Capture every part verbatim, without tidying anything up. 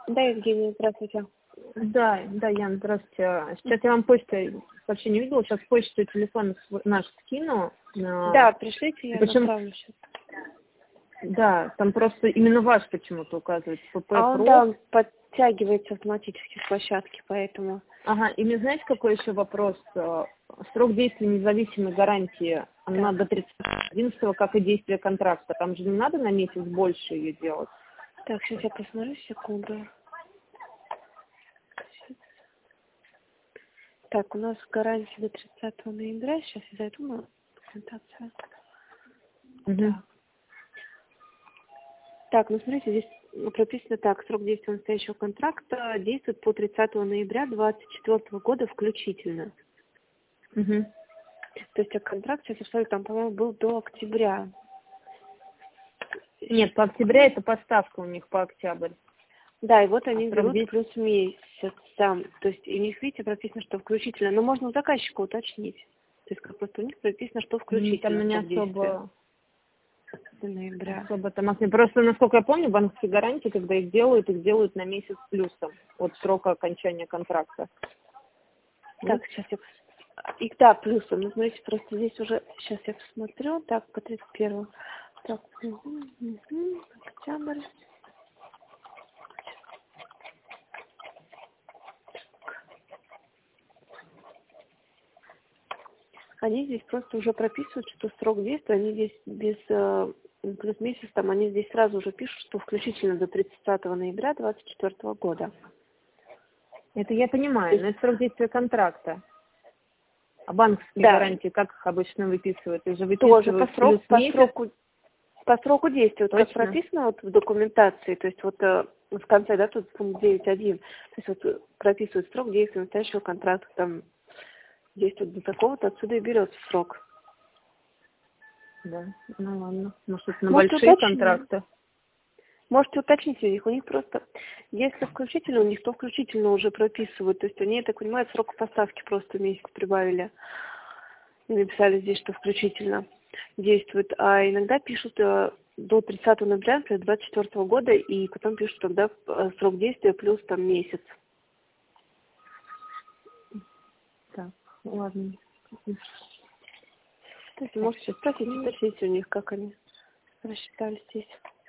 Да, Евгения, здравствуйте. Да, да, Ян, здравствуйте. Сейчас я вам почту вообще не видела, сейчас почту телефон свой- наш скину. Да, А, пришлите, я Причем, направлю сейчас. да, там просто именно ваш почему-то указывается, А ПП он, да, Про. он подтягивается автоматически с площадки, поэтому... Ага, и мне знаете, какой еще вопрос? А, Срок действия независимой гарантии, она Так, до тридцатого одиннадцатого, как и действие контракта. Там же не надо на месяц больше ее делать. так, сейчас я посмотрю, секунду. Так, у нас гарантия до тридцатого ноября, сейчас я зайду на презентацию. Угу. Так, так, ну смотрите, здесь прописано так, срок действия настоящего контракта действует по тридцатого ноября двадцать четвёртого года включительно. Угу. То есть а контракт, сейчас я смотрю, там, по-моему, был до октября. Нет, по октября это поставка у них по октябрь. Да, и вот А они срок берут действия... плюс месяц там. То есть и у них, видите, прописано, что включительно. Но можно у заказчика уточнить. То есть как просто у них прописано, что М, Там включительно не срок действия особо... до ноября. Особо там акции. Просто, насколько я помню, банковские гарантии, когда их делают, их делают на месяц плюсом от срока окончания контракта. Нет? Так, сейчас я... пос- И да, плюсом. Ну, смотрите, просто здесь уже... Сейчас я посмотрю. Так, по тридцать первому. Так, угу, угу, октябрь. Они здесь просто уже прописывают, что срок действия, они здесь без э, плюс месяц, там они здесь сразу уже пишут, что включительно до тридцатого ноября двадцать четвёртого года. Это я То понимаю, но есть, это срок действия контракта. А банковские да, гарантии как их обычно выписывают? Их же тоже по, выписывают плюс срок, по месяц, сроку по сроку действия, вот как точно? прописано вот в документации, то есть вот э, в конце, да, тут пункт девять один, то есть вот э, прописывают срок действия настоящего контракта, там действует до такого-то, отсюда и берется срок. Да, ну ладно. Может, это на Можете большие уточнить? контракты? Можете уточнить у них. У них просто, если включительно у них, то включительно уже прописывают. То есть они, я так понимаю, срок поставки просто месяц прибавили. И написали здесь, что включительно действует. А иногда пишут э, до тридцатого ноября двадцать четвёртого года, и потом пишут тогда э, срок действия плюс там месяц. Так, ладно. То есть Так, можете сейчас. спросить, уточнить у них, как они рассчитали здесь.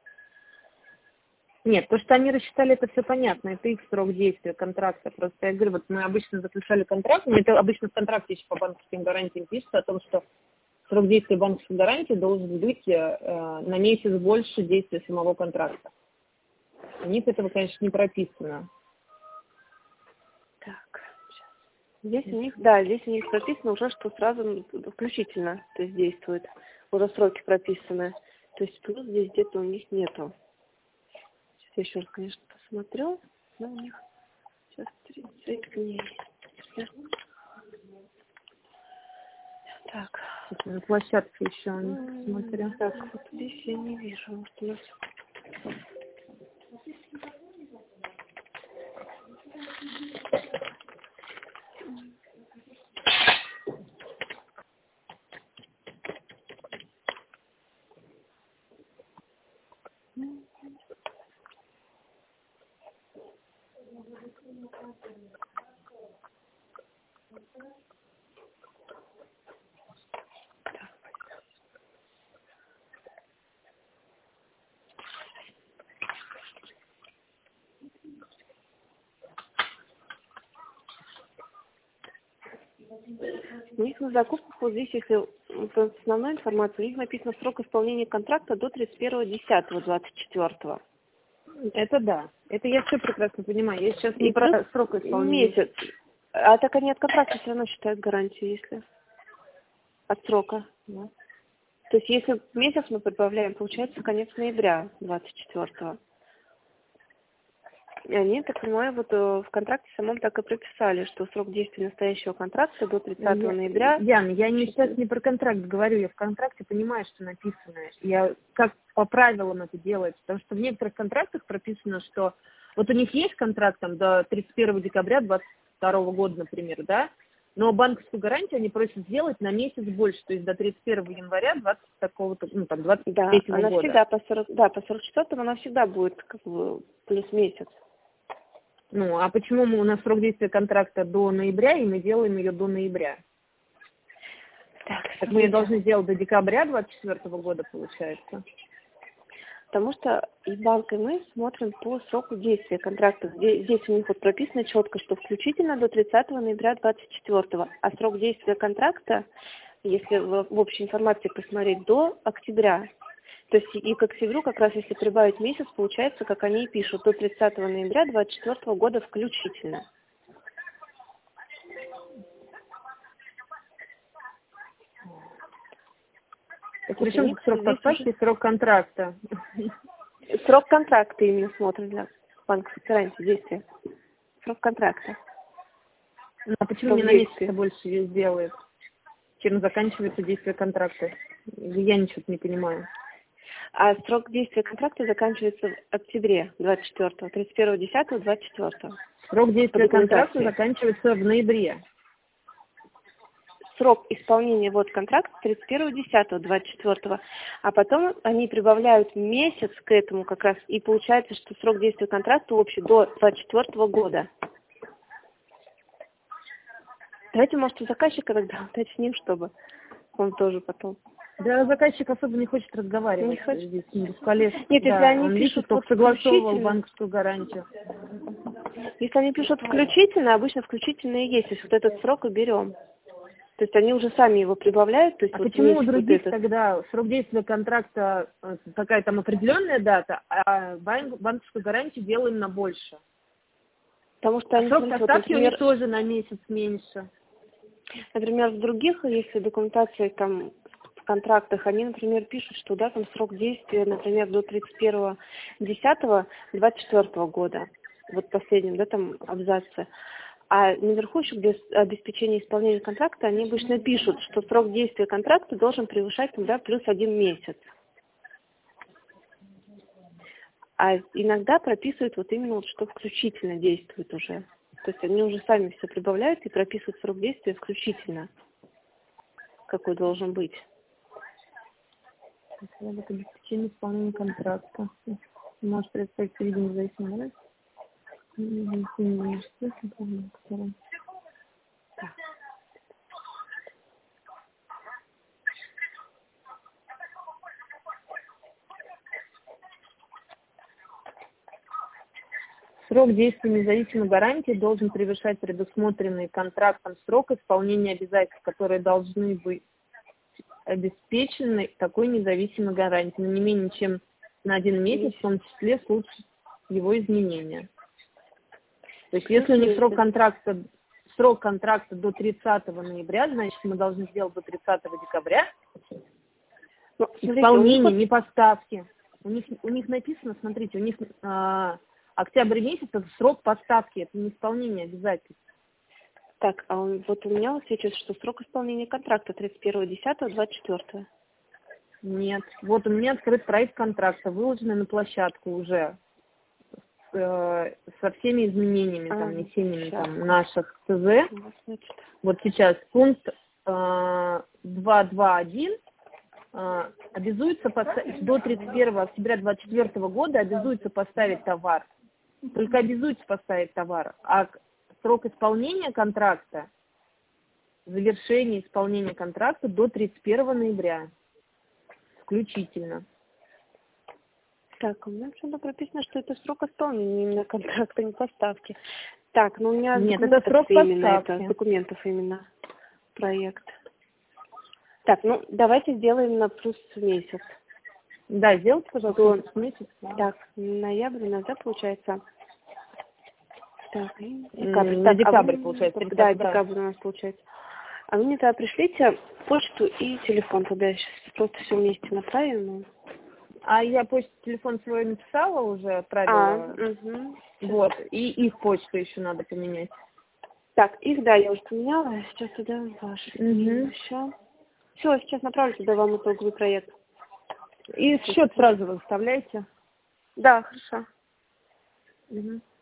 Нет, то, что они рассчитали, это все понятно, это их срок действия контракта. Просто я говорю, вот мы обычно заключали контракт, но это обычно в контракте еще по банковским гарантиям пишется о том, что срок действия банковской гарантии должен быть э, на месяц больше действия самого контракта. У них этого, конечно, не прописано. Так, сейчас. Здесь у них, да, здесь у них прописано уже, что сразу включительно, то есть действует. Уже сроки прописаны. То есть плюс здесь где-то у них нету. Сейчас я еще раз, конечно, посмотрю. Но у них сейчас тридцать дней. Так. Это на площадке еще М, смотрю. Так, вот здесь я не вижу. Может, у нас... У них на закупках, вот здесь, если вот основная информация, у них написано срок исполнения контракта до тридцать первого десятого двадцать четвёртого. Это да. Это я все прекрасно понимаю. Я сейчас не И плюс про срок исполнения. месяц. А так они от контракта все равно считают гарантию, если от срока. Да. То есть если месяц мы прибавляем, получается конец ноября двадцать четвёртого. И они, так понимаю, вот э, в контракте самом так и прописали, что срок действия настоящего контракта до тридцатого Я, ноября. Яна, я не, сейчас не про контракт говорю, я в контракте понимаю, что написано. Я как по правилам это делается, потому что в некоторых контрактах прописано, что вот у них есть контракт там до тридцать первого декабря двадцать второго года, например, да, но банковскую гарантию они просят сделать на месяц больше, то есть до тридцать первого января двадцать такого-то, ну там двадцать Да, третьего она года. всегда по сорок, да, по сорок четвёртому она всегда будет как бы плюс месяц. Ну, а почему мы, у нас срок действия контракта до ноября, и мы делаем ее до ноября? Так, Так мы ее должны сделать до декабря двадцать четвёртого года, получается. Потому что и банк, и мы смотрим по сроку действия контракта. Здесь у них вот прописано четко, что включительно до тридцатого ноября двадцать четвёртого. А срок действия контракта, если в, в общей информации посмотреть, до октября. То есть и к октябрю, как раз если прибавить месяц, получается, как они и пишут, до тридцатого ноября двадцать четвёртого года включительно. Так причем срок поставки и срок контракта? Срок контракта именно смотрим для банковской гарантии действия. Срок контракта. Ну, а почему не на месяц больше весь делает, чем заканчивается действие контракта? Я ничего не понимаю. А срок действия контракта заканчивается в октябре двадцать четвёртого, тридцать первого десятого двадцать четвёртого. Срок действия контракта заканчивается в ноябре. Срок исполнения вот контракта тридцать первого десятого двадцать четвёртого, а потом они прибавляют месяц к этому как раз, и получается, что срок действия контракта общий до двадцать четвёртого года. Давайте, может, у заказчика тогда уточним, чтобы он тоже потом. Да, заказчик особо не хочет разговаривать. Не хочет? Здесь бесполезно. Нет, да, если они он пишут только согласовывал банковскую гарантию. Если они пишут включительно, обычно включительно и есть, то есть вот этот срок и берем. То есть они уже сами его прибавляют. То есть а вот почему у других вот тогда срок действия контракта такая там определенная дата, а банк, банковскую гарантию делаем на больше? Потому что а они, срок смотрите, поставки вот, например, у них тоже на месяц меньше. Например, в других, если документация там в контрактах, они, например, пишут, что да, там срок действия, например, до тридцать первого десятого двадцать четвёртого года. Вот в последнем, да, там абзаце. А наверху еще для обеспечения исполнения контракта они обычно пишут, что срок действия контракта должен превышать там, да, плюс один месяц. А иногда прописывают вот именно вот, что включительно действует уже. То есть они уже сами все прибавляют и прописывают срок действия включительно, какой должен быть. Это обеспечение исполнения контракта. Может представить видимо независимо, да? Срок действия независимой гарантии должен превышать предусмотренный контрактом срок исполнения обязательств, которые должны быть обеспечены такой независимой гарантией, но не менее чем на один месяц, в том числе в случае его изменения. То есть если у них срок контракта, срок контракта до тридцатого ноября, значит мы должны сделать до тридцатого декабря. Но, исполнение, смотрите, не поставки. У них, у них написано, смотрите, у них а, октябрь месяц это срок поставки, это не исполнение обязательств. Так, а он, вот у меня высвечивается, что срок исполнения контракта тридцать первого десятого двадцать четвёртого. Нет, вот у меня открыт проект контракта, выложенный на площадку уже с, э, со всеми изменениями, а, там, внесениями там, наших ТЗ. Значит. Вот сейчас пункт э, два два один э, обязуется поставить, до тридцать первого октября двадцать четвёртого года обязуется поставить товар. Только обязуется поставить товар, а срок исполнения контракта, завершение исполнения контракта до тридцать первого ноября. Включительно. Так, у меня почему-то прописано, что это срок исполнения именно контракта, не поставки. Так, ну у меня нет, это срок именно поставки. Это, документов именно проект. Так, ну давайте сделаем на плюс месяц. Да, сделайте, пожалуйста, До... плюс месяц. Да. Так, ноябрь у нас, да, получается? Так, декабрь. На так, декабрь, а вы... получается. Да, да, декабрь у нас получается. А вы мне тогда пришлите почту и телефон, тогда я сейчас просто все вместе направим. А я почту, телефон свой написала уже, отправила. А, угу. Вот, и их почту еще надо поменять. Так, их, да, я уже поменяла, сейчас туда ваши. Угу. Все. Все, сейчас направлю туда вам итоговый проект. И счет сразу вы выставляете? Да, хорошо. Угу.